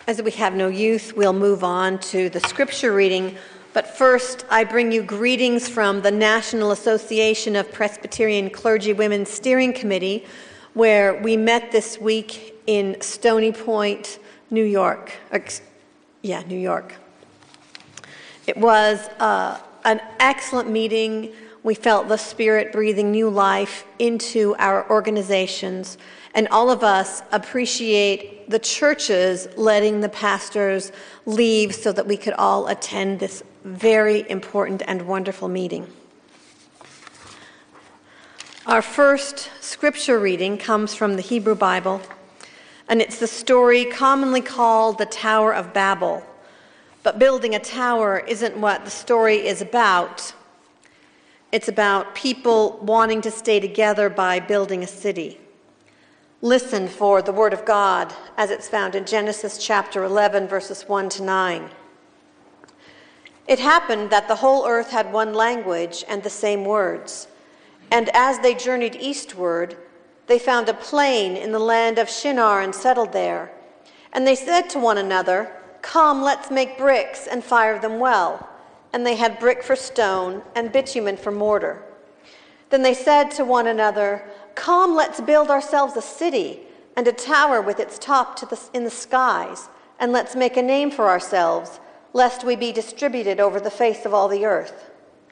As we have no youth, we'll move on to the scripture reading. But first, I bring you greetings from the National Association of Presbyterian Clergy Women's Steering Committee, where we met this week in Stony Point, New York. New York. It was an excellent meeting. We felt the Spirit breathing new life into our organizations, and all of us appreciate the churches letting the pastors leave so that we could all attend this very important and wonderful meeting. Our first scripture reading comes from the Hebrew Bible, and it's the story commonly called the Tower of Babel. But building a tower isn't what the story is about. It's about people wanting to stay together by building a city. Listen for the word of God as it's found in Genesis chapter 11, verses 1 to 9. It happened that the whole earth had one language and the same words. And as they journeyed eastward, they found a plain in the land of Shinar and settled there. And they said to one another, "Come, let's make bricks and fire them well." And they had brick for stone and bitumen for mortar. Then they said to one another, "Come, let's build ourselves a city and a tower with its top in the skies, and let's make a name for ourselves, lest we be distributed over the face of all the earth."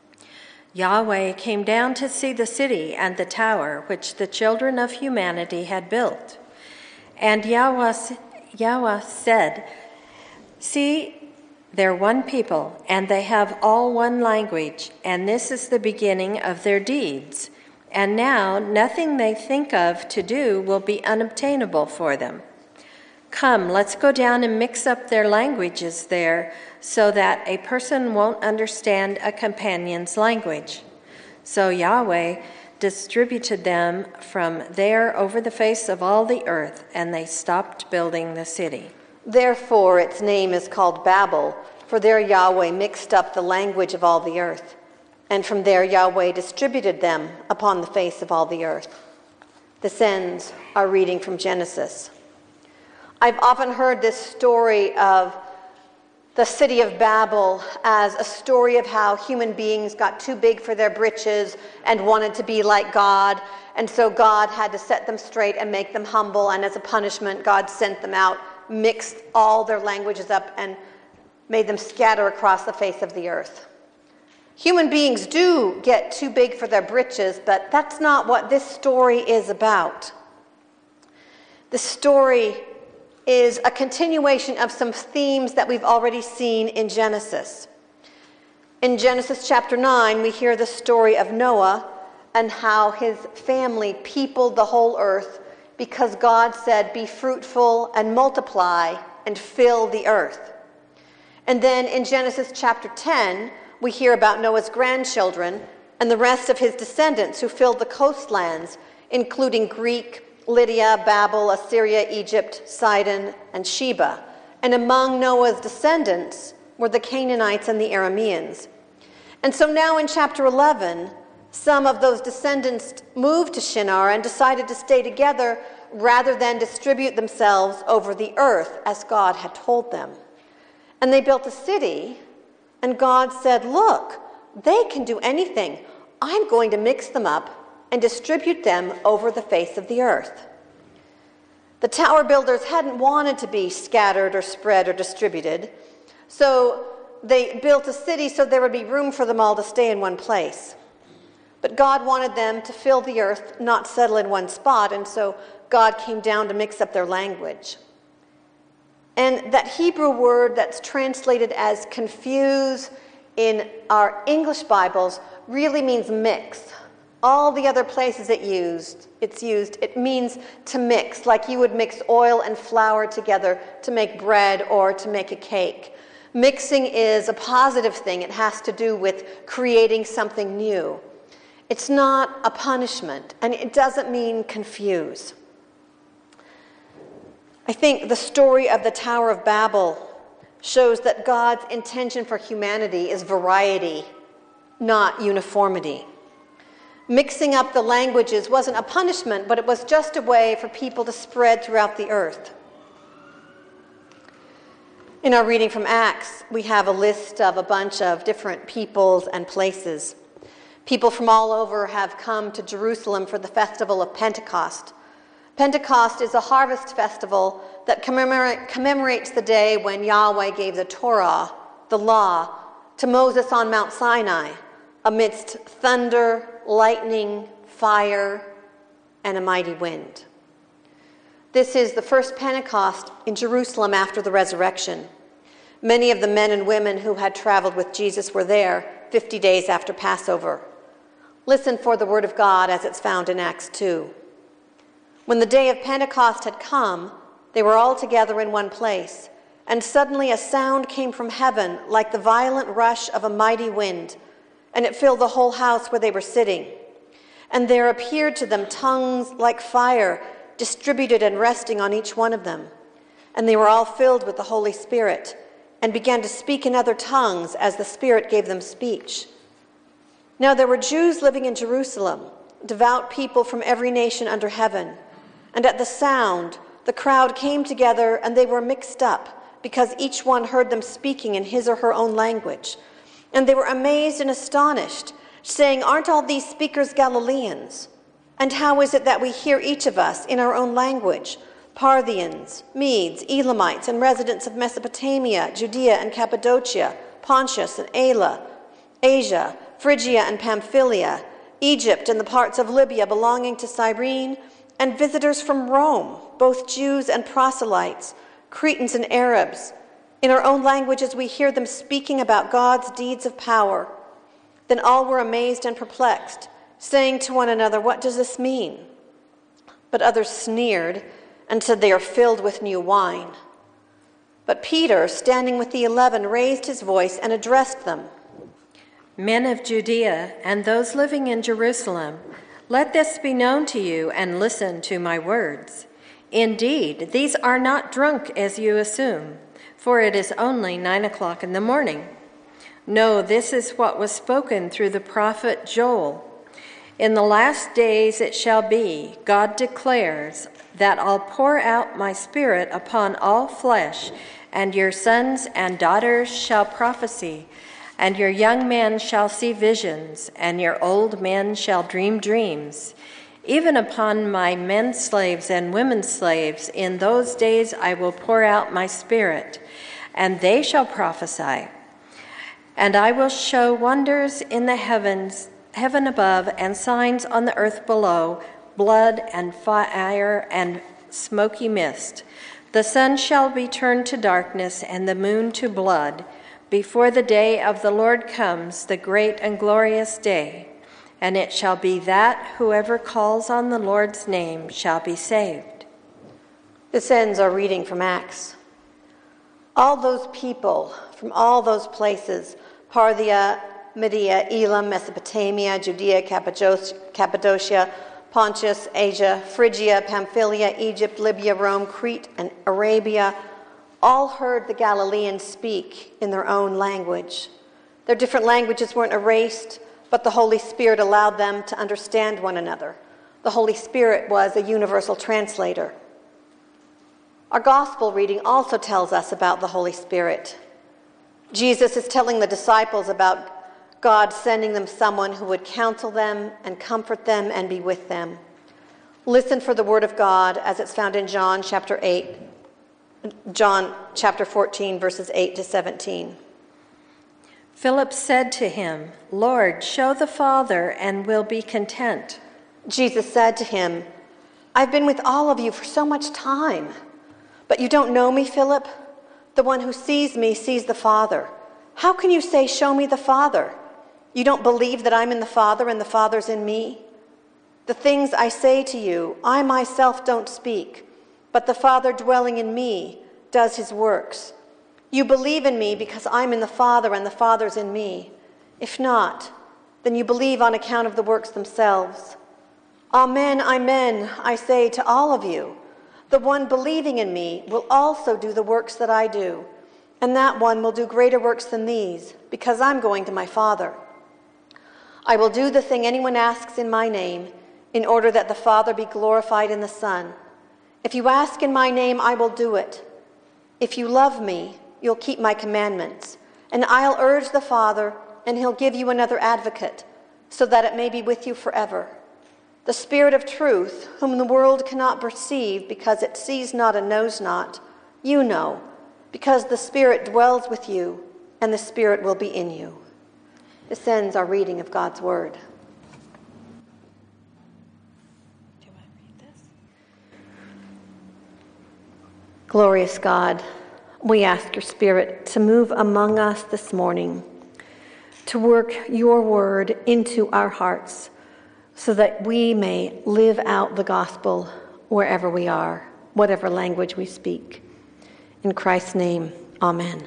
Yahweh came down to see the city and the tower which the children of humanity had built. And Yahweh said, "See, they're one people, and they have all one language, and this is the beginning of their deeds. And now nothing they think of to do will be unobtainable for them. Come, let's go down and mix up their languages there, so that a person won't understand a companion's language." So Yahweh distributed them from there over the face of all the earth, and they stopped building the city. Therefore its name is called Babel, for there Yahweh mixed up the language of all the earth. And from there Yahweh distributed them upon the face of all the earth. This ends our reading from Genesis. I've often heard this story of the city of Babel as a story of how human beings got too big for their britches and wanted to be like God. And so God had to set them straight and make them humble. And as a punishment, God sent them out, mixed all their languages up, and made them scatter across the face of the earth. Human beings do get too big for their britches, but that's not what this story is about. The story is a continuation of some themes that we've already seen in Genesis. In Genesis chapter 9, we hear the story of Noah and how his family peopled the whole earth because God said, "Be fruitful and multiply and fill the earth." And then in Genesis chapter 10, we hear about Noah's grandchildren and the rest of his descendants who filled the coastlands, including Greek, Lydia, Babel, Assyria, Egypt, Sidon, and Sheba. And among Noah's descendants were the Canaanites and the Arameans. And so now in chapter 11, some of those descendants moved to Shinar and decided to stay together rather than distribute themselves over the earth as God had told them. And they built a city, and God said, "Look, they can do anything. I'm going to mix them up and distribute them over the face of the earth." The tower builders hadn't wanted to be scattered or spread or distributed, so they built a city so there would be room for them all to stay in one place. But God wanted them to fill the earth, not settle in one spot, and so God came down to mix up their language. And that Hebrew word that's translated as confuse in our English Bibles really means mix. All the other places it means to mix, like you would mix oil and flour together to make bread or to make a cake. Mixing is a positive thing. It has to do with creating something new. It's not a punishment, and it doesn't mean confuse. I think the story of the Tower of Babel shows that God's intention for humanity is variety, not uniformity. Mixing up the languages wasn't a punishment, but it was just a way for people to spread throughout the earth. In our reading from Acts, we have a list of a bunch of different peoples and places. People from all over have come to Jerusalem for the festival of Pentecost. Pentecost is a harvest festival that commemorates the day when Yahweh gave the Torah, the law, to Moses on Mount Sinai, amidst thunder, lightning, fire, and a mighty wind. This is the first Pentecost in Jerusalem after the resurrection. Many of the men and women who had traveled with Jesus were there 50 days after Passover. Listen for the word of God as it's found in Acts 2. When the day of Pentecost had come, they were all together in one place, and suddenly a sound came from heaven like the violent rush of a mighty wind, and it filled the whole house where they were sitting. And there appeared to them tongues like fire, distributed and resting on each one of them. And they were all filled with the Holy Spirit, and began to speak in other tongues as the Spirit gave them speech. Now there were Jews living in Jerusalem, devout people from every nation under heaven. And at the sound, the crowd came together, and they were mixed up, because each one heard them speaking in his or her own language. And they were amazed and astonished, saying, "Aren't all these speakers Galileans? And how is it that we hear each of us in our own language? Parthians, Medes, Elamites, and residents of Mesopotamia, Judea and Cappadocia, Pontus and Asia, Phrygia and Pamphylia, Egypt and the parts of Libya belonging to Cyrene, and visitors from Rome, both Jews and proselytes, Cretans and Arabs. In our own languages we hear them speaking about God's deeds of power." Then all were amazed and perplexed, saying to one another, "What does this mean?" But others sneered and said, "They are filled with new wine." But Peter, standing with the 11, raised his voice and addressed them. "Men of Judea and those living in Jerusalem, let this be known to you, and listen to my words. Indeed, these are not drunk as you assume, for it is only 9:00 in the morning. No, this is what was spoken through the prophet Joel. In the last days it shall be, God declares, that I'll pour out my Spirit upon all flesh, and your sons and daughters shall prophesy, and your young men shall see visions, and your old men shall dream dreams. Even upon my men slaves and women slaves in those days I will pour out my Spirit, and they shall prophesy. And I will show wonders in the heaven above, and signs on the earth below, blood and fire and smoky mist. The sun shall be turned to darkness, and the moon to blood, before the day of the Lord comes, the great and glorious day. And it shall be that whoever calls on the Lord's name shall be saved." This ends our reading from Acts. All those people from all those places, Parthia, Media, Elam, Mesopotamia, Judea, Cappadocia, Pontus, Asia, Phrygia, Pamphylia, Egypt, Libya, Rome, Crete, and Arabia, all heard the Galileans speak in their own language. Their different languages weren't erased, but the Holy Spirit allowed them to understand one another. The Holy Spirit was a universal translator. Our gospel reading also tells us about the Holy Spirit. Jesus is telling the disciples about God sending them someone who would counsel them and comfort them and be with them. Listen for the word of God as it's found in John chapter 14, verses 8 to 17. Philip said to him, "Lord, show the Father, and we'll be content." Jesus said to him, "I've been with all of you for so much time, but you don't know me, Philip? The one who sees me sees the Father. How can you say, 'Show me the Father'? You don't believe that I'm in the Father and the Father's in me? The things I say to you, I myself don't speak, but the Father dwelling in me does his works. You believe in me because I'm in the Father and the Father's in me. If not, then you believe on account of the works themselves. Amen, amen, I say to all of you, the one believing in me will also do the works that I do, and that one will do greater works than these, because I'm going to my Father. I will do the thing anyone asks in my name, in order that the Father be glorified in the Son. If you ask in my name, I will do it. If you love me, you'll keep my commandments. And I'll urge the Father, and he'll give you another advocate, so that it may be with you forever. The Spirit of truth, whom the world cannot perceive because it sees not and knows not, you know, because the Spirit dwells with you, and the Spirit will be in you. This ends our reading of God's Word. Do I read this? Glorious God, we ask your Spirit to move among us this morning, to work your word into our hearts, so that we may live out the gospel wherever we are, whatever language we speak. In Christ's name, amen.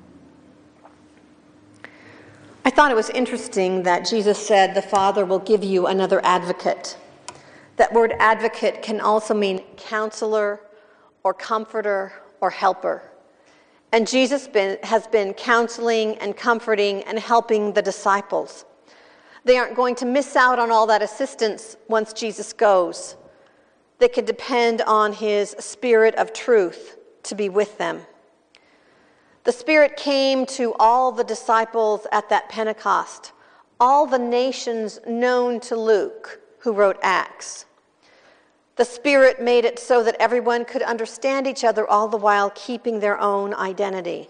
I thought it was interesting that Jesus said the Father will give you another advocate. That word advocate can also mean counselor or comforter or helper. And Jesus has been counseling and comforting and helping the disciples. They aren't going to miss out on all that assistance once Jesus goes. They could depend on his Spirit of truth to be with them. The Spirit came to all the disciples at that Pentecost, all the nations known to Luke, who wrote Acts. The Spirit made it so that everyone could understand each other, all the while keeping their own identity.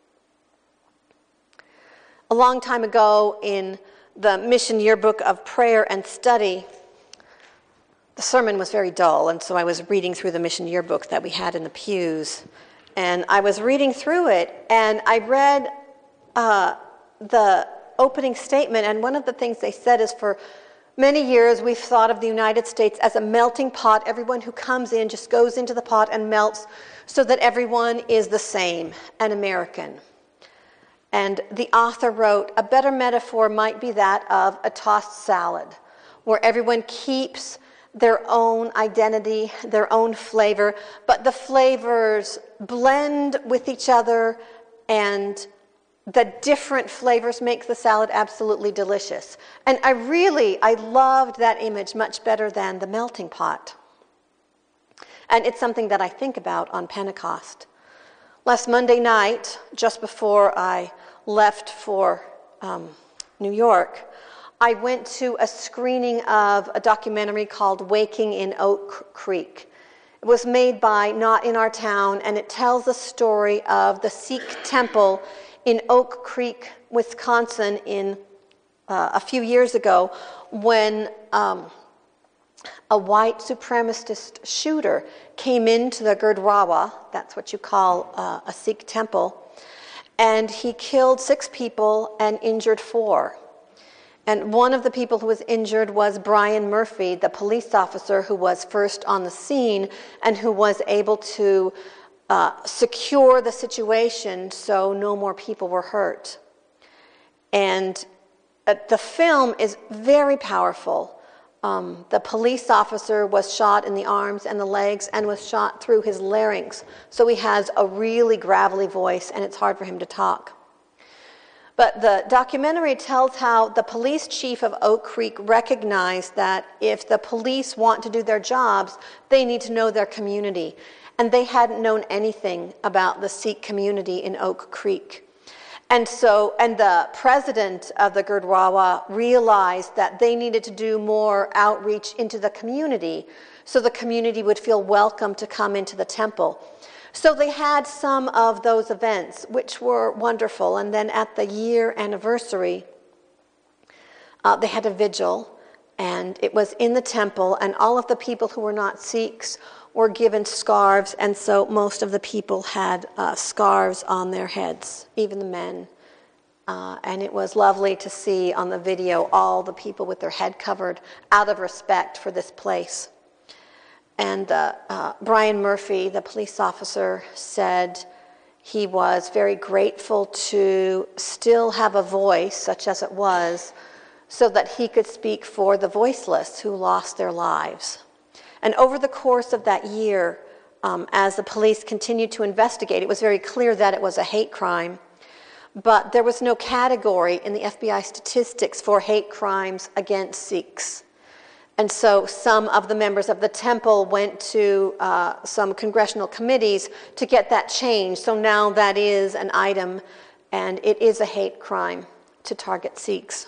A long time ago in the Mission Yearbook of Prayer and Study, the sermon was very dull, and so I was reading through the Mission Yearbook that we had in the pews. And I was reading through it, and I read the opening statement, and one of the things they said is, for many years we've thought of the United States as a melting pot. Everyone who comes in just goes into the pot and melts so that everyone is the same, an American. And the author wrote, a better metaphor might be that of a tossed salad, where everyone keeps their own identity, their own flavor, but the flavors blend with each other, and the different flavors make the salad absolutely delicious. And I loved that image much better than the melting pot. And it's something that I think about on Pentecost. Last Monday night, just before I left for New York, I went to a screening of a documentary called Waking in Oak Creek. It was made by Not in Our Town, and it tells the story of the Sikh temple in Oak Creek, Wisconsin, in a few years ago, when a white supremacist shooter came into the Gurdwara, that's what you call a Sikh temple, and he killed 6 people and injured 4. And one of the people who was injured was Brian Murphy, the police officer who was first on the scene and who was able to secure the situation so no more people were hurt. And the film is very powerful. The police officer was shot in the arms and the legs and was shot through his larynx. So he has a really gravelly voice, and it's hard for him to talk. But the documentary tells how the police chief of Oak Creek recognized that if the police want to do their jobs, they need to know their community. And they hadn't known anything about the Sikh community in Oak Creek. And the president of the Gurdwara realized that they needed to do more outreach into the community so the community would feel welcome to come into the temple. So they had some of those events, which were wonderful. And then at the year anniversary, they had a vigil, and it was in the temple, and all of the people who were not Sikhs were given scarves, and so most of the people had scarves on their heads, even the men. And it was lovely to see on the video all the people with their head covered out of respect for this place. And Brian Murphy, the police officer, said he was very grateful to still have a voice, such as it was, so that he could speak for the voiceless who lost their lives. And over the course of that year, as the police continued to investigate, it was very clear that it was a hate crime, but there was no category in the FBI statistics for hate crimes against Sikhs. And so some of the members of the temple went to some congressional committees to get that changed. So now that is an item, and it is a hate crime to target Sikhs.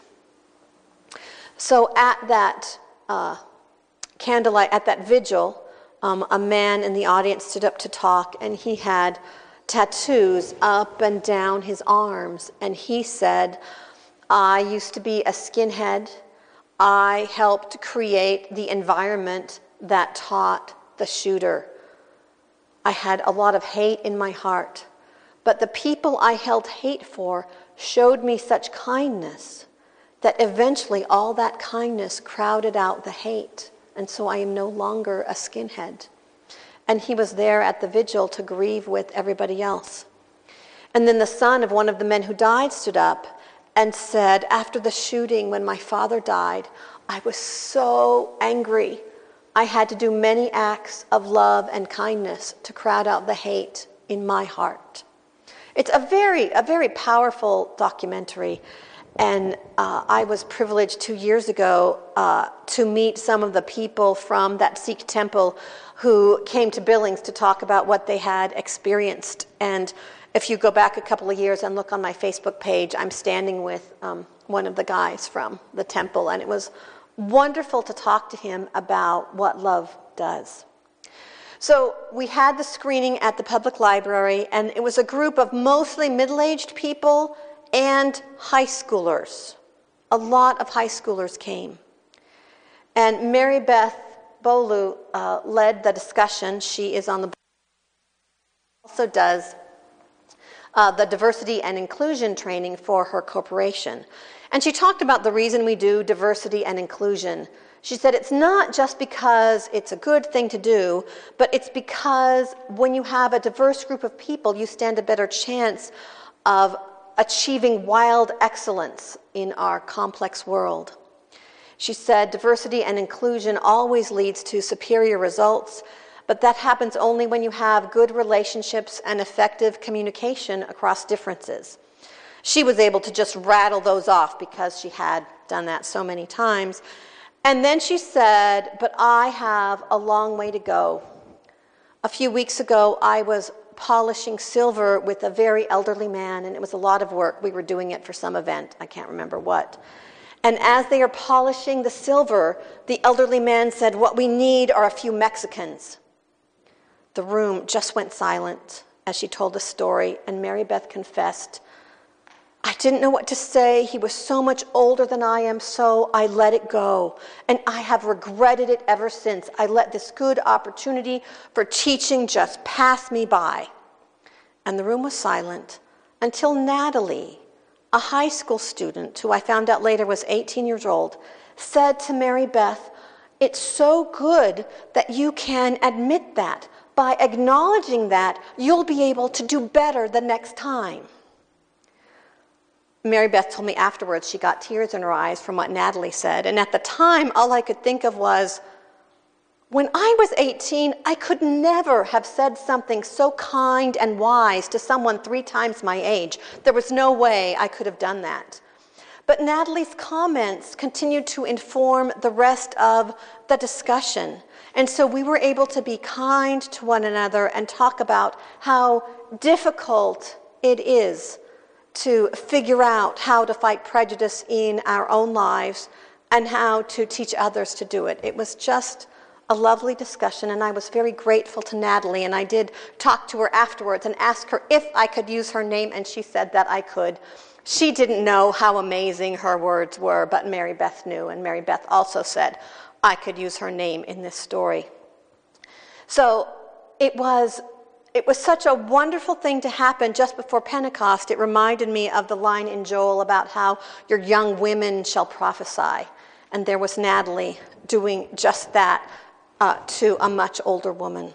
So at that candlelight, at that vigil, a man in the audience stood up to talk, and he had tattoos up and down his arms. And he said, "I used to be a skinhead. I helped create the environment that taught the shooter. I had a lot of hate in my heart, but the people I held hate for showed me such kindness that eventually all that kindness crowded out the hate, and so I am no longer a skinhead." And he was there at the vigil to grieve with everybody else. And then the son of one of the men who died stood up and said, "After the shooting, when my father died, I was so angry. I had to do many acts of love and kindness to crowd out the hate in my heart." It's a very powerful documentary. And I was privileged 2 years ago to meet some of the people from that Sikh temple who came to Billings to talk about what they had experienced. And if you go back a couple of years and look on my Facebook page, I'm standing with one of the guys from the temple, and it was wonderful to talk to him about what love does. So we had the screening at the public library, and it was a group of mostly middle-aged people and high schoolers. A lot of high schoolers came. And Mary Beth Bolu led the discussion. She is on the board, also does the diversity and inclusion training for her corporation. And she talked about the reason we do diversity and inclusion. She said it's not just because it's a good thing to do, but it's because when you have a diverse group of people, you stand a better chance of achieving wild excellence in our complex world. She said diversity and inclusion always leads to superior results, but that happens only when you have good relationships and effective communication across differences. She was able to just rattle those off because she had done that so many times. And then she said, "But I have a long way to go." A few weeks ago, I was polishing silver with a very elderly man, and it was a lot of work. We were doing it for some event. I can't remember what. And as they are polishing the silver, the elderly man said, "What we need are a few Mexicans." The room just went silent as she told the story, and Mary Beth confessed, "I didn't know what to say. He was so much older than I am, so I let it go. And I have regretted it ever since. I let this good opportunity for teaching just pass me by." And the room was silent until Natalie, a high school student who I found out later was 18 years old, said to Mary Beth, "It's so good that you can admit that. By acknowledging that, you'll be able to do better the next time." Mary Beth told me afterwards she got tears in her eyes from what Natalie said. And at the time, all I could think of was, when I was 18, I could never have said something so kind and wise to someone 3 times my age. There was no way I could have done that. But Natalie's comments continued to inform the rest of the discussion. And so we were able to be kind to one another and talk about how difficult it is to figure out how to fight prejudice in our own lives and how to teach others to do it. It was just a lovely discussion, and I was very grateful to Natalie, and I did talk to her afterwards and ask her if I could use her name, and she said that I could. She didn't know how amazing her words were, but Mary Beth knew, and Mary Beth also said I could use her name in this story. So it was such a wonderful thing to happen just before Pentecost. It reminded me of the line in Joel about how your young women shall prophesy. And there was Natalie doing just that to a much older woman.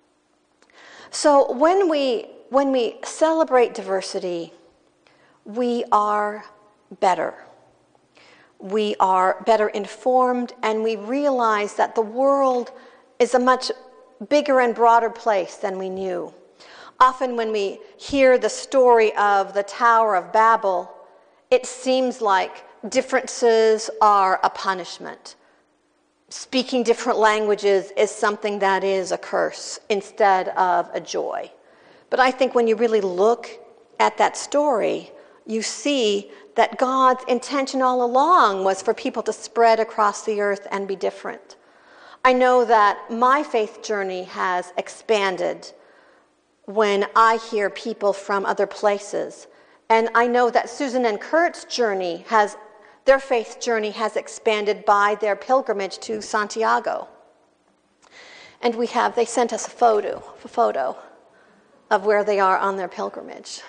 So when we celebrate diversity, we are better. We are better informed, and we realize that the world is a much bigger and broader place than we knew. Often when we hear the story of the Tower of Babel, it seems like differences are a punishment. speaking different languages is something that is a curse instead of a joy. But I think when you really look at that story, you see that God's intention all along was for people to spread across the earth and be different. I know that my faith journey has expanded when I hear people from other places. And I know that Susan and Kurt's journey their faith journey has expanded by their pilgrimage to Santiago. And they sent us a photo of where they are on their pilgrimage.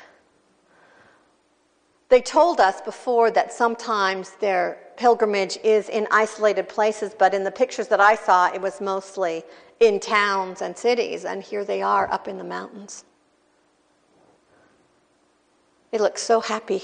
They told us before that sometimes their pilgrimage is in isolated places, but in the pictures that I saw, it was mostly in towns and cities, and here they are up in the mountains. They look so happy.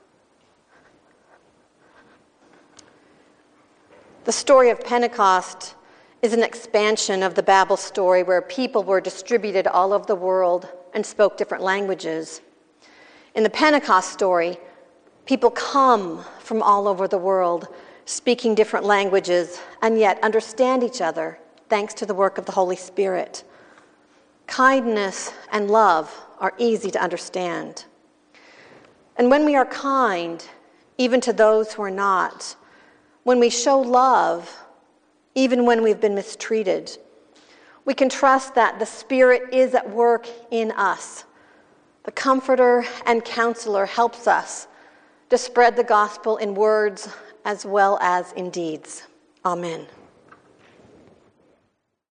The story of Pentecost is an expansion of the Babel story where people were distributed all over the world and spoke different languages. In the Pentecost story, people come from all over the world speaking different languages and yet understand each other thanks to the work of the Holy Spirit. Kindness and love are easy to understand. And when we are kind, even to those who are not, when we show love, even when we've been mistreated, we can trust that the Spirit is at work in us. The Comforter and Counselor helps us to spread the gospel in words as well as in deeds. Amen.